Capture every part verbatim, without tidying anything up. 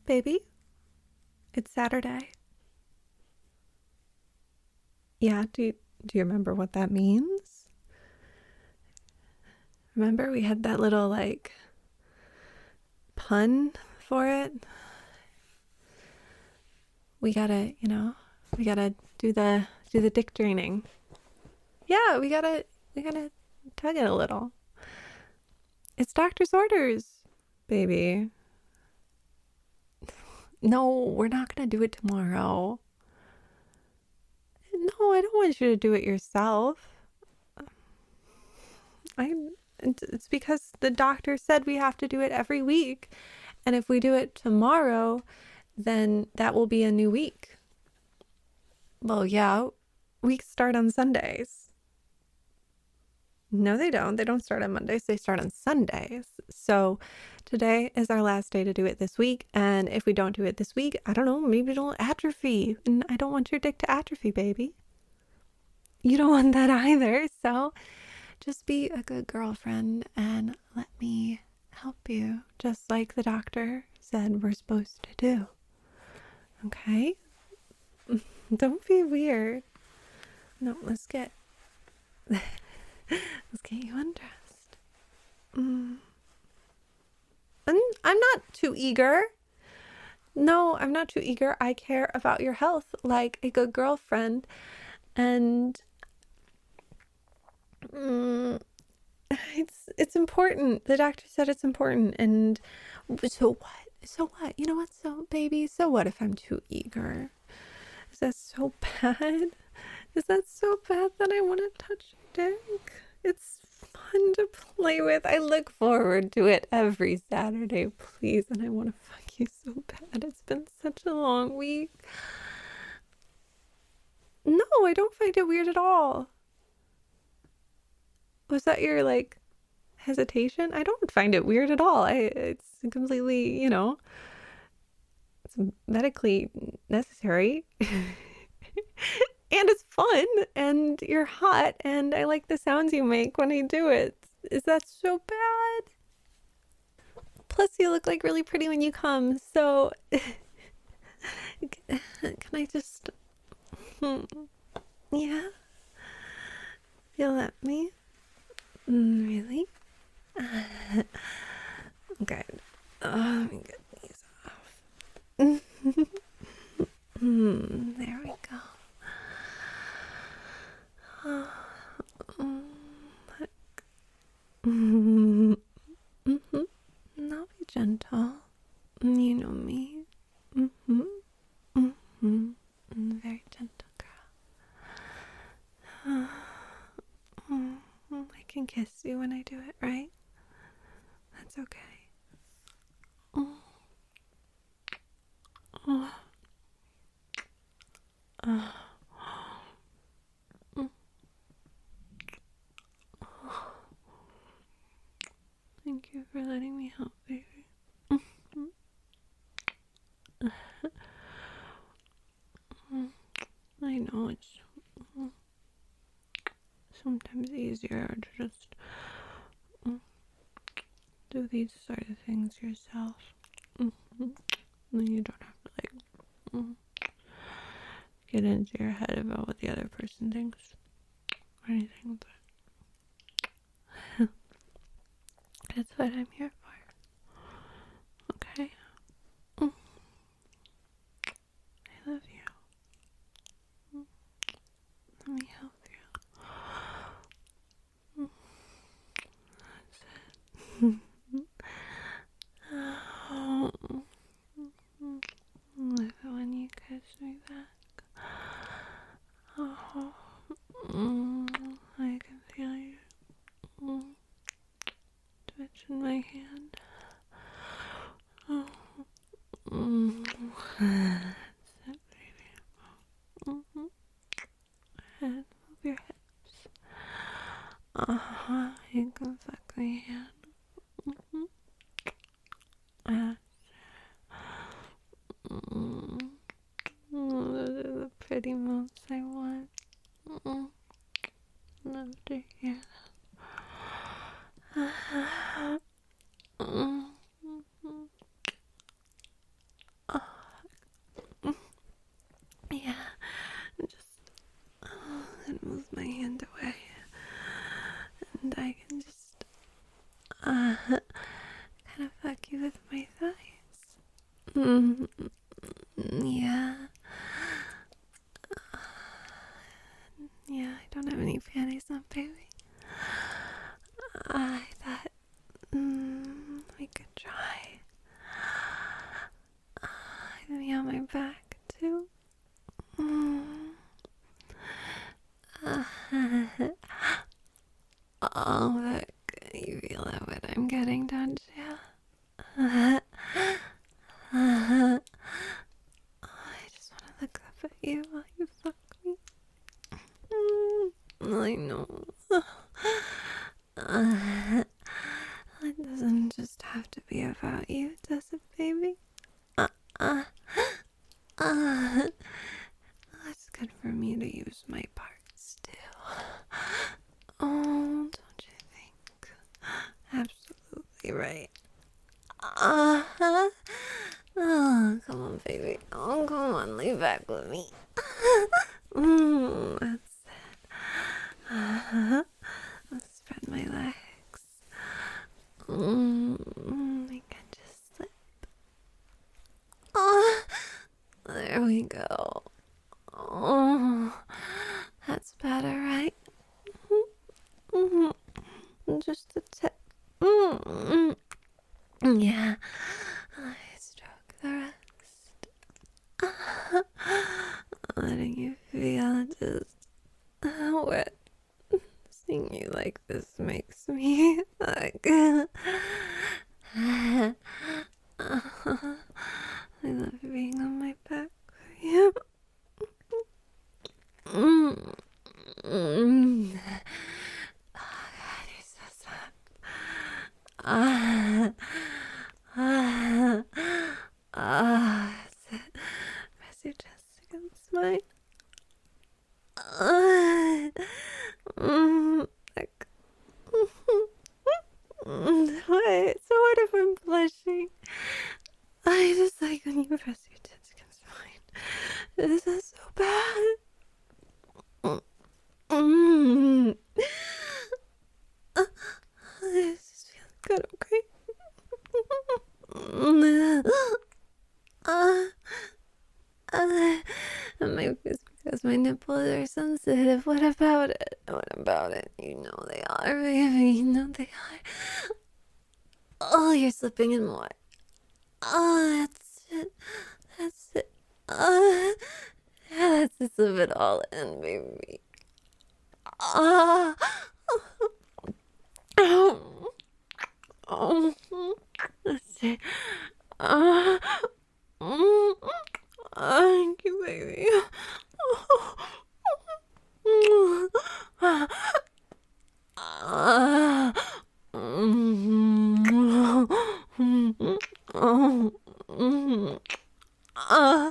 baby. It's Saturday. Yeah, do you, do you remember what that means? Remember we had that little like pun for it? We gotta, you know, we gotta do the do the dick draining. Yeah, we gotta we gotta tug it a little. It's doctor's orders, baby. No, we're not gonna do it tomorrow. No, I don't want you to do it yourself. I it's because the doctor said we have to do it every week. And if we do it tomorrow, then that will be a new week. Well, yeah, weeks start on Sundays. No, they don't. They don't start on Mondays. They start on Sundays. So today is our last day to do it this week. And if we don't do it this week, I don't know, maybe it'll atrophy. And I don't want your dick to atrophy, baby. You don't want that either. So just be a good girlfriend and let me help you, just like the doctor said we're supposed to do. Okay? Don't be weird. No, let's get let's get you undressed. Mm. And I'm not too eager. No, I'm not too eager. I care about your health like a good girlfriend. And mm, it's it's important. The doctor said it's important. And so what? So what? You know what? So baby, so what if I'm too eager? Is that so bad? Is that so bad that I want to touch your dick? It's fun to play with. I look forward to it every Saturday, please. And I want to fuck you so bad. It's been such a long week. No, I don't find it weird at all. Was that your, like, hesitation? I don't find it weird at all. I, it's completely, you know, it's medically necessary. And it's fun, and you're hot, and I like the sounds you make when I do it. Is that so bad? Plus, you look like really pretty when you come, so can I just, hmm. Yeah? You'll let me? Really? Good. Oh, let me get these off. Hmm, there we go. Mm-hmm. Mm-hmm. I'll be gentle. You know me. Mm-hmm. Mm-hmm. Very gentle girl. I can kiss you when I do it, right? That's okay. Oh. Oh. Oh. Thank you for letting me help, baby. I know it's sometimes easier to just do these sort of things yourself. Then you don't have to like get into your head about what the other person thinks or anything, but that's what I'm here for. Okay? I love you. Let me help you. That's it. Oh. Love it when you kiss me back. Oh. I can feel you touching my hand. Oh. That's it, baby. Mm-hmm. And move your hips. Uh-huh. You can fuck my hand. Mm-hmm. That's it. Mm-hmm. Oh, those are the pretty moves I want. Mm-hmm. Love to hear that. Mm-hmm. you with my thighs. Mm, yeah. Yeah, I don't have any panties on, baby. I thought mm, we could try. Uh, me on my back, too. Mm. Uh, oh, look. You feel that what I'm getting, don't you? Uh, uh, I just want to look up at you while you fuck me. Mm, I know. Uh, it doesn't just have to be about you, does it, baby? Uh, uh, uh, it's good for me to use my parts, too. Oh, don't you think? Absolutely right. Uh-huh. Oh, come on, baby. Oh, come on, lay back with me. mm, that's it. Uh-huh. I'll spread my legs. Mm, I can just slip. Oh, there we go. Oh, that's better, right? Mm-hmm. Just a tip. Mm-hmm. Yeah. I stroke the rest. Letting you feel just how wet seeing you like this makes me like. I love being on my back with you. Mm. Mm. Oh God, you're so soft. Ah, ah, ah, that's it. Press your chest against mine. Ah, mm, like, why? It's so hard if I'm blushing. I just like when you press your tits against mine. This is so bad. Mm. Uh, this is feeling good, okay? uh, uh, maybe it's because my nipples are sensitive. What about it? What about it? You know they are, baby. You know they are. Oh, you're slipping in more. Oh, that's it. That's it. Uh, yeah, let's just slip it all in, baby. Ah. Oh. Oh. That's it. Ah. Mm. Thank you, baby. Ah. Ah.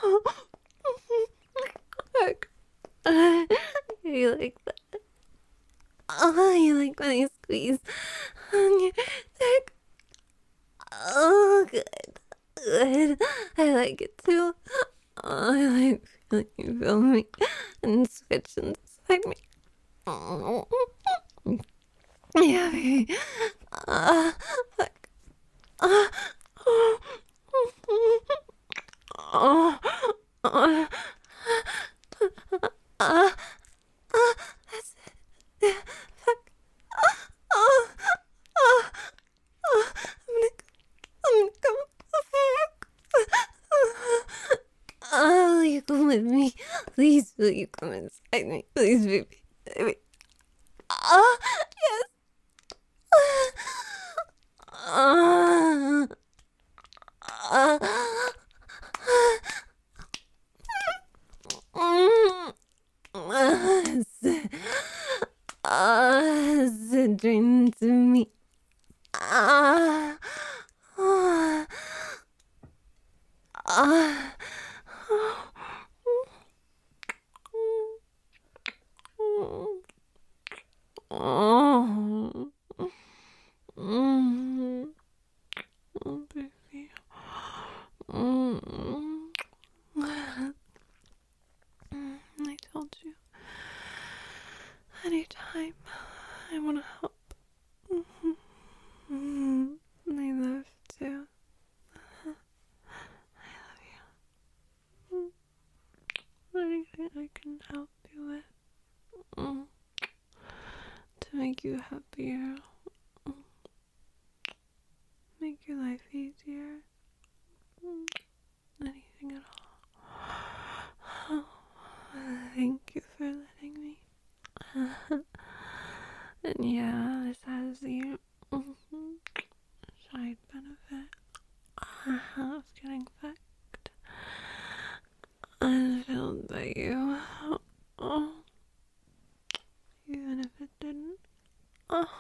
You like that? Oh, you like when I squeeze on your dick? Oh, good. Good. I like it too. Oh, I like feeling you feel me and switch inside me. Oh. Yeah, baby. Uh, like, uh, oh, oh, oh, uh, uh, that's it. Yeah, fuck. Oh, oh, oh, I'm gonna, I'm gonna come. Oh, you come with me. Please, will you come inside me? Please, baby. Baby. Oh, yes. Uh, uh, mm, uh, it's, uh, it's a dream to me. Uh, uh, uh, oh, mm, oh, baby. Mm. I told you. Anytime I want to help. Mm-hmm. I love to. you happier, make your life easier, anything at all. Thank you for letting me. And yeah, this has the side benefit of getting fucked unfilled by you. Oh. Even if it didn't. Oh.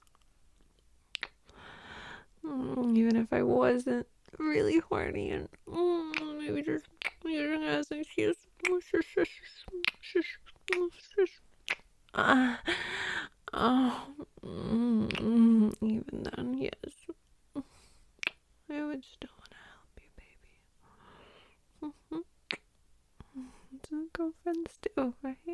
Even if I wasn't really horny and mm, maybe just using it as an excuse. Uh, oh, mm, even then, yes. I would still want to help you, baby. Mm-hmm. So girlfriends do, right?